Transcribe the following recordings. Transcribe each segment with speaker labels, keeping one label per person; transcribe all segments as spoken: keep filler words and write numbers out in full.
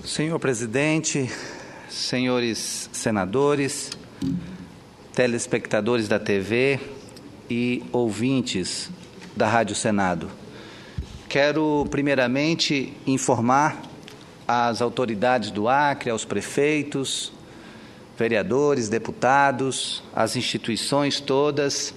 Speaker 1: Senhor presidente, senhores senadores, telespectadores da T V e ouvintes da Rádio Senado. Quero, primeiramente, informar às autoridades do Acre, aos prefeitos, vereadores, deputados, às instituições todas,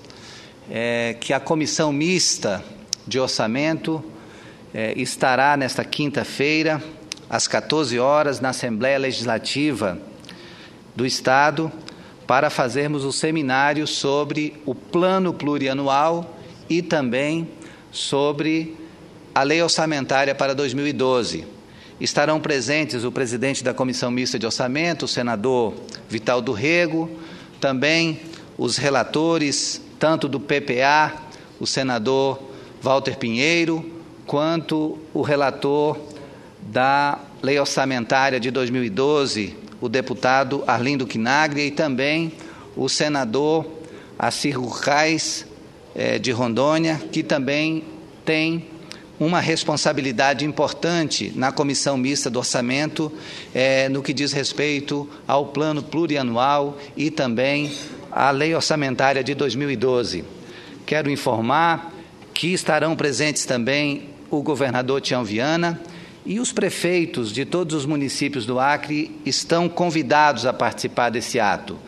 Speaker 1: é, que a Comissão Mista de Orçamento é, estará nesta quinta-feira, às quatorze horas, na Assembleia Legislativa do Estado, para fazermos o seminário sobre o Plano Plurianual e também sobre a Lei Orçamentária para dois mil e doze. Estarão presentes o presidente da Comissão Mista de Orçamento, o senador Vital do Rego, também os relatores, tanto do P P A, o senador Walter Pinheiro, quanto o relator da Lei Orçamentária de dois mil e doze, o deputado Arlindo Quinaglia, e também o senador Assir Gurgais, eh, de Rondônia, que também tem uma responsabilidade importante na Comissão Mista do Orçamento, eh, no que diz respeito ao Plano Plurianual e também à Lei Orçamentária de dois mil e doze. Quero informar que estarão presentes também o governador Tião Viana e os prefeitos de todos os municípios do Acre estão convidados a participar desse ato.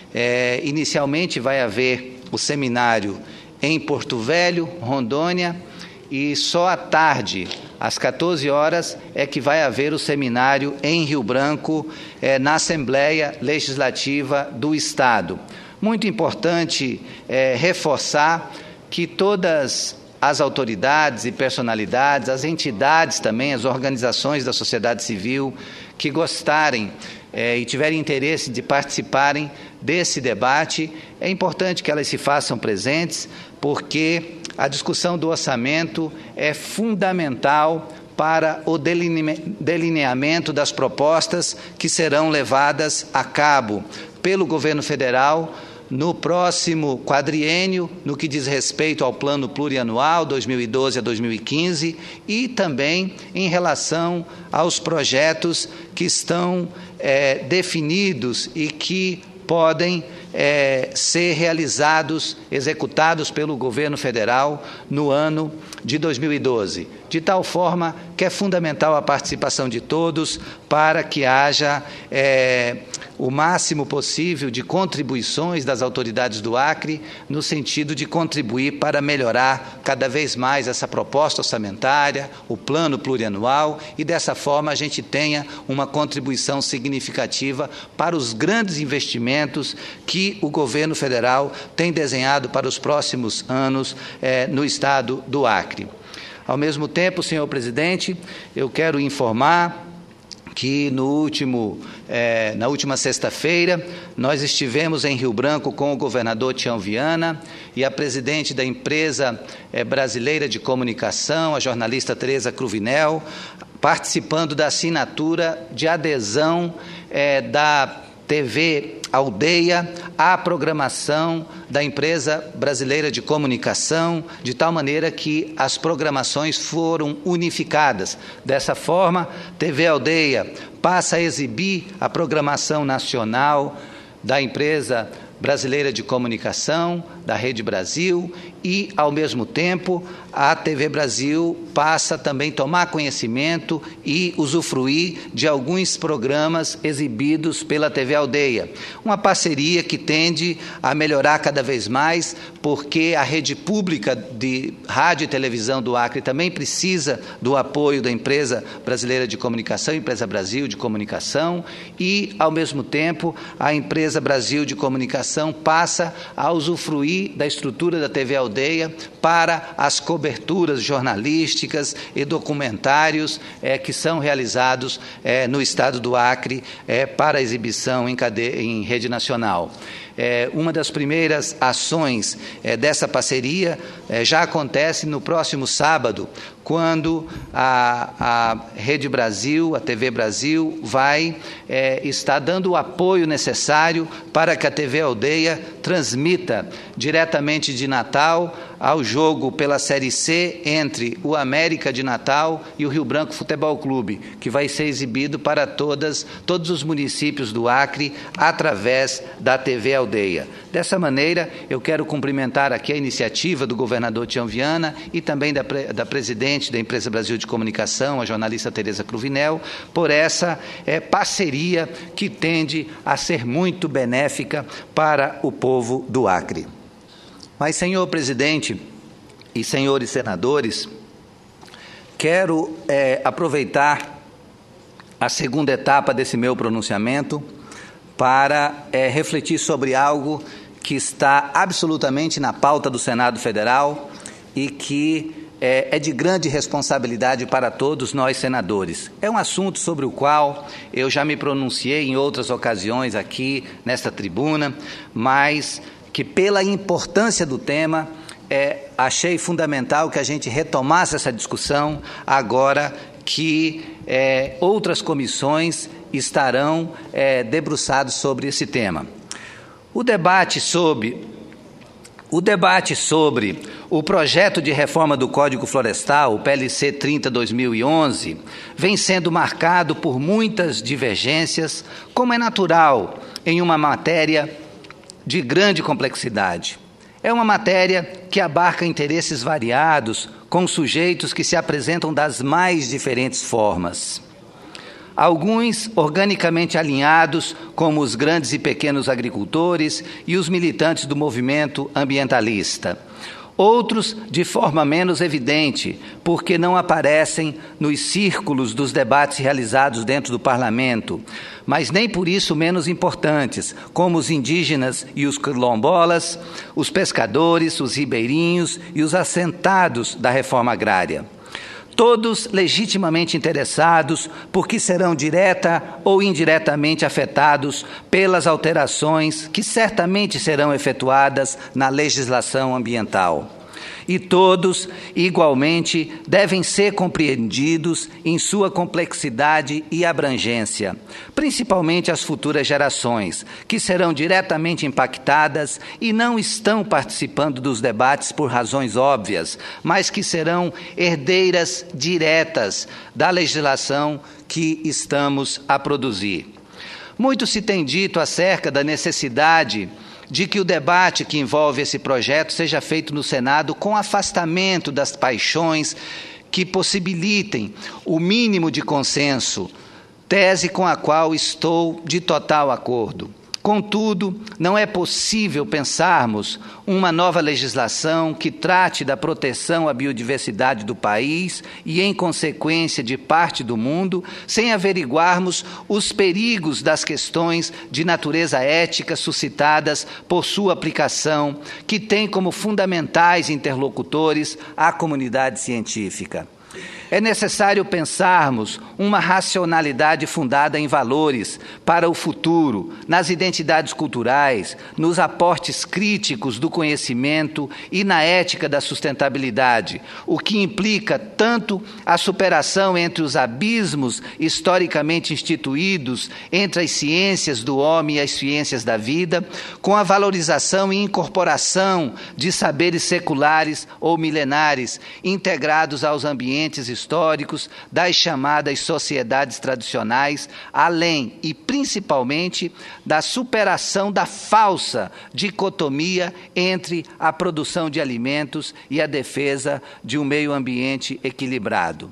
Speaker 1: É, inicialmente vai haver o seminário em Porto Velho, Rondônia, e só à tarde, às quatorze horas, é que vai haver o seminário em Rio Branco, é, na Assembleia Legislativa do Estado. Muito importante é, reforçar que todas as autoridades e personalidades, as entidades também, as organizações da sociedade civil que gostarem eh, e tiverem interesse de participarem desse debate, é importante que elas se façam presentes, porque a discussão do orçamento é fundamental para o delineamento das propostas que serão levadas a cabo pelo governo federal no próximo quadriênio, no que diz respeito ao Plano Plurianual dois mil e doze a dois mil e quinze, e também em relação aos projetos que estão é, definidos e que podem é, ser realizados, executados pelo governo federal no ano de dois mil e doze, de tal forma que é fundamental a participação de todos para que haja é, o máximo possível de contribuições das autoridades do Acre, no sentido de contribuir para melhorar cada vez mais essa proposta orçamentária, o plano plurianual, e dessa forma a gente tenha uma contribuição significativa para os grandes investimentos que o governo federal tem desenhado para os próximos anos eh, no estado do Acre. Ao mesmo tempo, senhor presidente, eu quero informar que no último, eh, na última sexta-feira nós estivemos em Rio Branco com o governador Tião Viana e a presidente da empresa eh, brasileira de comunicação, a jornalista Tereza Cruvinel, participando da assinatura de adesão eh, da T V Aldeia à programação da empresa brasileira de comunicação, de tal maneira que as programações foram unificadas. Dessa forma, T V Aldeia passa a exibir a programação nacional da empresa brasileira de comunicação, da Rede Brasil, e, ao mesmo tempo, a T V Brasil passa também a tomar conhecimento e usufruir de alguns programas exibidos pela T V Aldeia. Uma parceria que tende a melhorar cada vez mais, porque a rede pública de rádio e televisão do Acre também precisa do apoio da empresa brasileira de comunicação, empresa Brasil de comunicação, e, ao mesmo tempo, a empresa Brasil de comunicação passa a usufruir da estrutura da T V Aldeia para as coberturas jornalísticas e documentários é, que são realizados é, no estado do Acre é, para exibição em, cadeia, em rede nacional. É, uma das primeiras ações é, dessa parceria é, já acontece no próximo sábado, quando a, a Rede Brasil, a T V Brasil, vai é, estar dando o apoio necessário para que a T V Aldeia transmita diretamente de Natal ao jogo pela Série C entre o América de Natal e o Rio Branco Futebol Clube, que vai ser exibido para todas, todos os municípios do Acre através da T V Aldeia. Dessa maneira, eu quero cumprimentar aqui a iniciativa do governador Tião Viana e também da, da presidente da Empresa Brasil de Comunicação, a jornalista Tereza Cruvinel, por essa é, parceria que tende a ser muito benéfica para o povo do Acre. Mas, senhor presidente e senhores senadores, quero é, aproveitar a segunda etapa desse meu pronunciamento para é, refletir sobre algo que está absolutamente na pauta do Senado Federal e que é, é de grande responsabilidade para todos nós senadores. É um assunto sobre o qual eu já me pronunciei em outras ocasiões aqui nesta tribuna, mas que pela importância do tema, é, achei fundamental que a gente retomasse essa discussão agora que é, outras comissões estarão é, debruçadas sobre esse tema. O debate sobre, o debate sobre o projeto de reforma do Código Florestal, o P L C trinta barra dois mil e onze, vem sendo marcado por muitas divergências, como é natural em uma matéria de grande complexidade. É uma matéria que abarca interesses variados, com sujeitos que se apresentam das mais diferentes formas. Alguns organicamente alinhados, como os grandes e pequenos agricultores e os militantes do movimento ambientalista. Outros de forma menos evidente, porque não aparecem nos círculos dos debates realizados dentro do parlamento, mas nem por isso menos importantes, como os indígenas e os quilombolas, os pescadores, os ribeirinhos e os assentados da reforma agrária. Todos legitimamente interessados, porque serão direta ou indiretamente afetados pelas alterações que certamente serão efetuadas na legislação ambiental. E todos, igualmente, devem ser compreendidos em sua complexidade e abrangência, principalmente as futuras gerações, que serão diretamente impactadas e não estão participando dos debates por razões óbvias, mas que serão herdeiras diretas da legislação que estamos a produzir. Muito se tem dito acerca da necessidade de que o debate que envolve esse projeto seja feito no Senado com afastamento das paixões que possibilitem o mínimo de consenso, tese com a qual estou de total acordo. Contudo, não é possível pensarmos uma nova legislação que trate da proteção à biodiversidade do país e, em consequência, de parte do mundo, sem averiguarmos os perigos das questões de natureza ética suscitadas por sua aplicação, que tem como fundamentais interlocutores a comunidade científica. É necessário pensarmos uma racionalidade fundada em valores para o futuro, nas identidades culturais, nos aportes críticos do conhecimento e na ética da sustentabilidade, o que implica tanto a superação entre os abismos historicamente instituídos entre as ciências do homem e as ciências da vida, com a valorização e incorporação de saberes seculares ou milenares, integrados aos ambientes históricos das chamadas sociedades tradicionais, além e principalmente da superação da falsa dicotomia entre a produção de alimentos e a defesa de um meio ambiente equilibrado.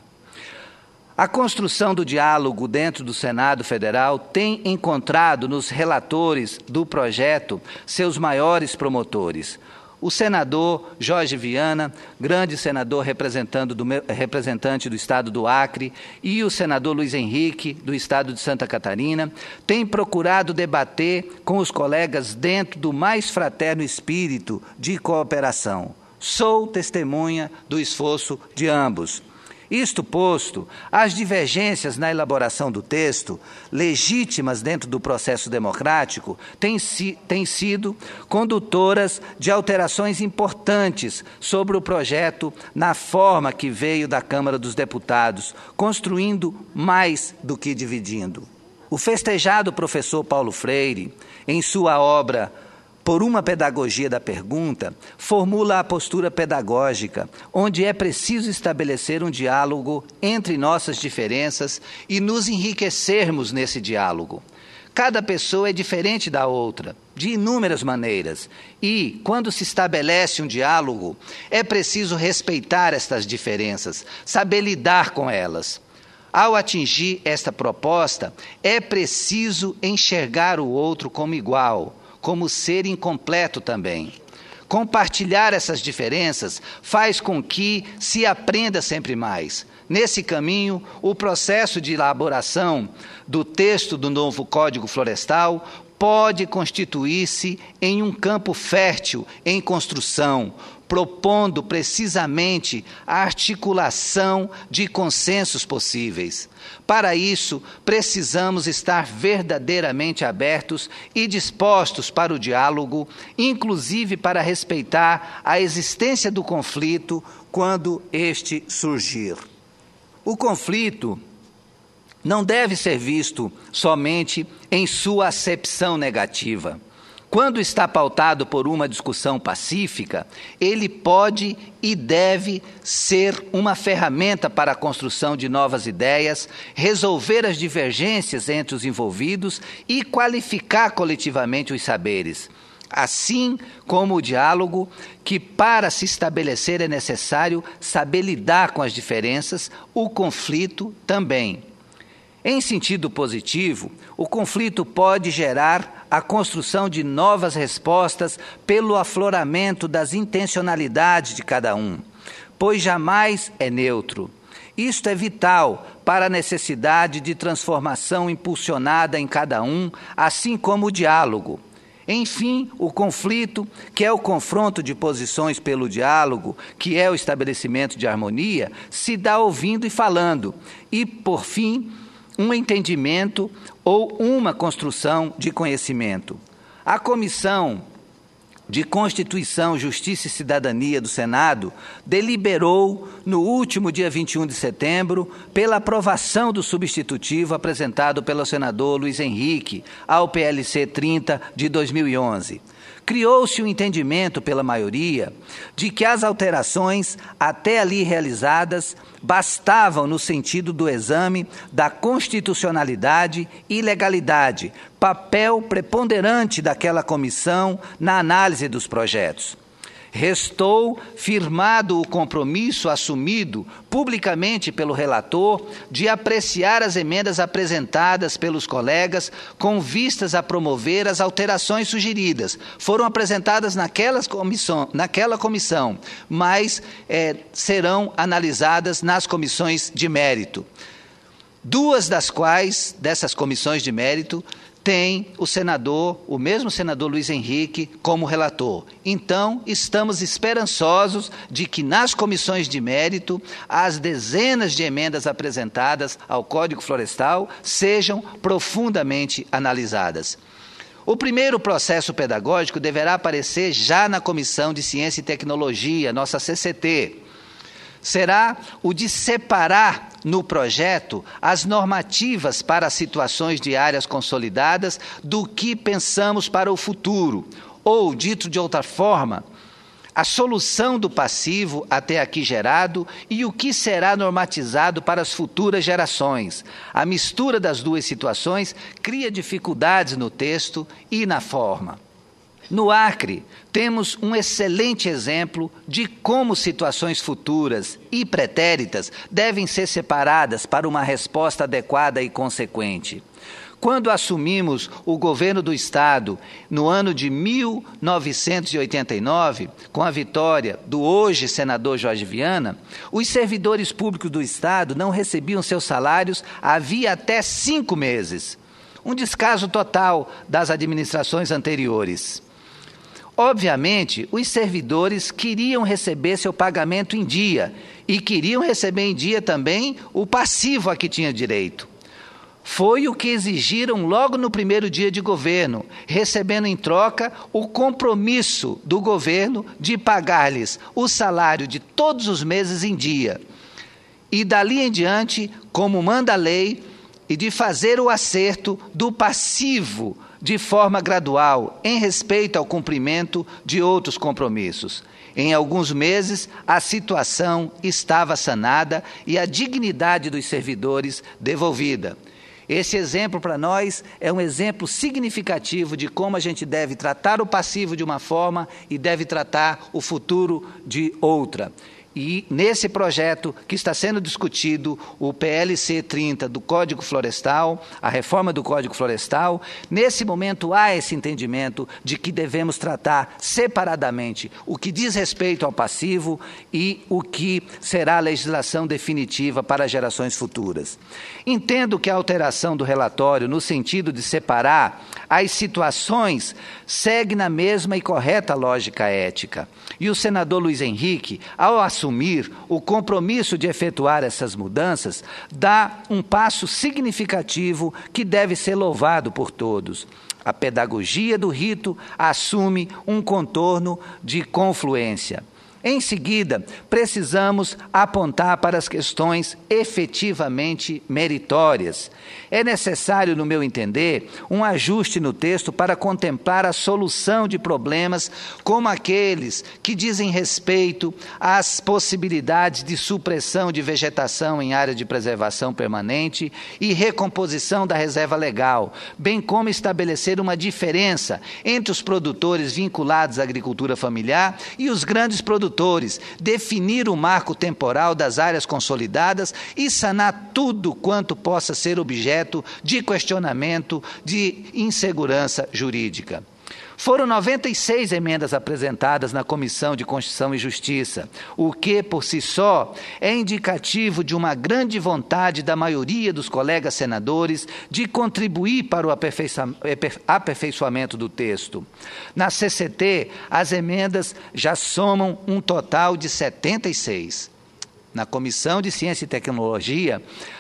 Speaker 1: A construção do diálogo dentro do Senado Federal tem encontrado nos relatores do projeto seus maiores promotores. O senador Jorge Viana, grande senador representando do, representante do Estado do Acre, e o senador Luiz Henrique, do Estado de Santa Catarina, têm procurado debater com os colegas dentro do mais fraterno espírito de cooperação. Sou testemunha do esforço de ambos. Isto posto, as divergências na elaboração do texto, legítimas dentro do processo democrático, têm, si, têm sido condutoras de alterações importantes sobre o projeto na forma que veio da Câmara dos Deputados, construindo mais do que dividindo. O festejado professor Paulo Freire, em sua obra por uma pedagogia da pergunta, formula a postura pedagógica, onde é preciso estabelecer um diálogo entre nossas diferenças e nos enriquecermos nesse diálogo. Cada pessoa é diferente da outra, de inúmeras maneiras, e, quando se estabelece um diálogo, é preciso respeitar estas diferenças, saber lidar com elas. Ao atingir esta proposta, é preciso enxergar o outro como igual, como ser incompleto também. Compartilhar essas diferenças faz com que se aprenda sempre mais. Nesse caminho, o processo de elaboração do texto do novo Código Florestal pode constituir-se em um campo fértil em construção, propondo precisamente a articulação de consensos possíveis. Para isso, precisamos estar verdadeiramente abertos e dispostos para o diálogo, inclusive para respeitar a existência do conflito quando este surgir. O conflito não deve ser visto somente em sua acepção negativa. Quando está pautado por uma discussão pacífica, ele pode e deve ser uma ferramenta para a construção de novas ideias, resolver as divergências entre os envolvidos e qualificar coletivamente os saberes. Assim como o diálogo, que para se estabelecer é necessário saber lidar com as diferenças, o conflito também. Em sentido positivo, o conflito pode gerar a construção de novas respostas pelo afloramento das intencionalidades de cada um, pois jamais é neutro. Isto é vital para a necessidade de transformação impulsionada em cada um, assim como o diálogo. Enfim, o conflito, que é o confronto de posições pelo diálogo, que é o estabelecimento de harmonia, se dá ouvindo e falando, e, por fim, um entendimento ou uma construção de conhecimento. A Comissão de Constituição, Justiça e Cidadania do Senado deliberou, no último dia vinte e um de setembro, pela aprovação do substitutivo apresentado pelo senador Luiz Henrique ao P L C trinta de dois mil e onze. Criou-se o entendimento pela maioria de que as alterações até ali realizadas bastavam no sentido do exame da constitucionalidade e legalidade, papel preponderante daquela comissão na análise dos projetos. Restou firmado o compromisso assumido publicamente pelo relator de apreciar as emendas apresentadas pelos colegas com vistas a promover as alterações sugeridas. Foram apresentadas naquelas comissão, naquela comissão, mas é, serão analisadas nas comissões de mérito. Duas das quais, dessas comissões de mérito, tem o senador, o mesmo senador Luiz Henrique, como relator. Então, estamos esperançosos de que nas comissões de mérito, as dezenas de emendas apresentadas ao Código Florestal sejam profundamente analisadas. O primeiro processo pedagógico deverá aparecer já na Comissão de Ciência e Tecnologia, nossa C C T. Será o de separar no projeto as normativas para situações de áreas consolidadas do que pensamos para o futuro, ou, dito de outra forma, a solução do passivo até aqui gerado e o que será normatizado para as futuras gerações. A mistura das duas situações cria dificuldades no texto e na forma. No Acre, temos um excelente exemplo de como situações futuras e pretéritas devem ser separadas para uma resposta adequada e consequente. Quando assumimos o governo do Estado no ano de mil novecentos e oitenta e nove, com a vitória do hoje senador Jorge Viana, os servidores públicos do Estado não recebiam seus salários havia até cinco meses. Um descaso total das administrações anteriores. Obviamente, os servidores queriam receber seu pagamento em dia e queriam receber em dia também o passivo a que tinha direito. Foi o que exigiram logo no primeiro dia de governo, recebendo em troca o compromisso do governo de pagar-lhes o salário de todos os meses em dia. E dali em diante, como manda a lei, e de fazer o acerto do passivo de forma gradual, em respeito ao cumprimento de outros compromissos. Em alguns meses, a situação estava sanada e a dignidade dos servidores devolvida. Esse exemplo para nós é um exemplo significativo de como a gente deve tratar o passivo de uma forma e deve tratar o futuro de outra. E nesse projeto que está sendo discutido, o P L C trinta do Código Florestal, a reforma do Código Florestal, nesse momento há esse entendimento de que devemos tratar separadamente o que diz respeito ao passivo e o que será a legislação definitiva para as gerações futuras. Entendo que a alteração do relatório, no sentido de separar as situações, segue na mesma e correta lógica ética. E o senador Luiz Henrique, ao assumir o compromisso de efetuar essas mudanças, dá um passo significativo que deve ser louvado por todos. A pedagogia do rito assume um contorno de confluência. Em seguida, precisamos apontar para as questões efetivamente meritórias. É necessário, no meu entender, um ajuste no texto para contemplar a solução de problemas como aqueles que dizem respeito às possibilidades de supressão de vegetação em área de preservação permanente e recomposição da reserva legal, bem como estabelecer uma diferença entre os produtores vinculados à agricultura familiar e os grandes produtores, definir o marco temporal das áreas consolidadas e sanar tudo quanto possa ser objeto de questionamento de insegurança jurídica. Foram noventa e seis emendas apresentadas na Comissão de Constituição e Justiça, o que, por si só, é indicativo de uma grande vontade da maioria dos colegas senadores de contribuir para o aperfeiçoamento do texto. Na C C T, as emendas já somam um total de setenta e seis. Na Comissão de Ciência e Tecnologia,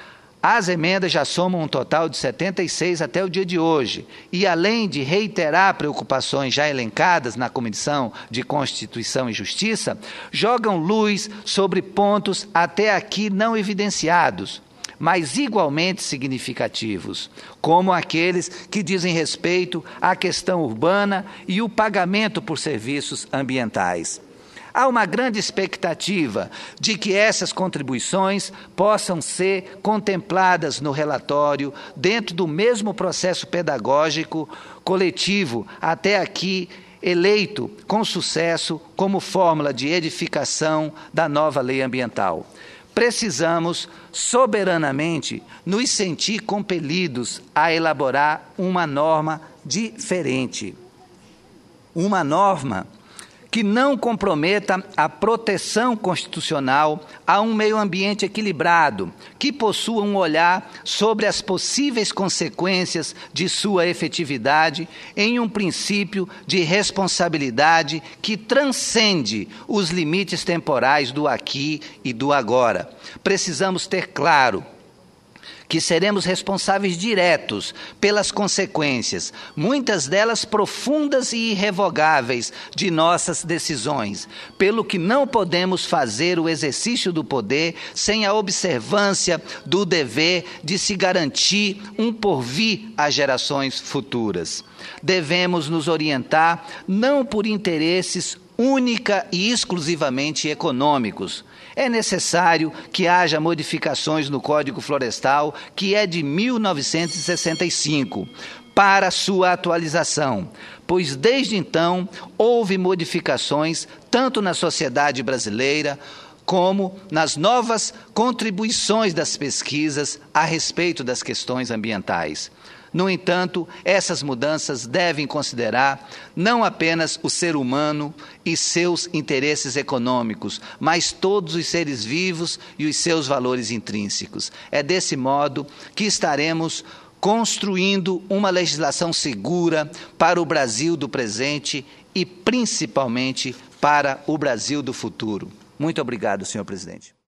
Speaker 1: as emendas já somam um total de setenta e seis até o dia de hoje, e além de reiterar preocupações já elencadas na Comissão de Constituição e Justiça, jogam luz sobre pontos até aqui não evidenciados, mas igualmente significativos, como aqueles que dizem respeito à questão urbana e o pagamento por serviços ambientais. Há uma grande expectativa de que essas contribuições possam ser contempladas no relatório dentro do mesmo processo pedagógico coletivo, até aqui eleito com sucesso como fórmula de edificação da nova lei ambiental. Precisamos, soberanamente, nos sentir compelidos a elaborar uma norma diferente. Uma norma que não comprometa a proteção constitucional a um meio ambiente equilibrado, que possua um olhar sobre as possíveis consequências de sua efetividade em um princípio de responsabilidade que transcende os limites temporais do aqui e do agora. Precisamos ter claro que seremos responsáveis diretos pelas consequências, muitas delas profundas e irrevogáveis, de nossas decisões, pelo que não podemos fazer o exercício do poder sem a observância do dever de se garantir um porvir às gerações futuras. Devemos nos orientar não por interesses única e exclusivamente econômicos. É necessário que haja modificações no Código Florestal, que é de mil novecentos e sessenta e cinco, para sua atualização, pois desde então houve modificações tanto na sociedade brasileira como nas novas contribuições das pesquisas a respeito das questões ambientais. No entanto, essas mudanças devem considerar não apenas o ser humano e seus interesses econômicos, mas todos os seres vivos e os seus valores intrínsecos. É desse modo que estaremos construindo uma legislação segura para o Brasil do presente e, principalmente, para o Brasil do futuro. Muito obrigado, senhor presidente.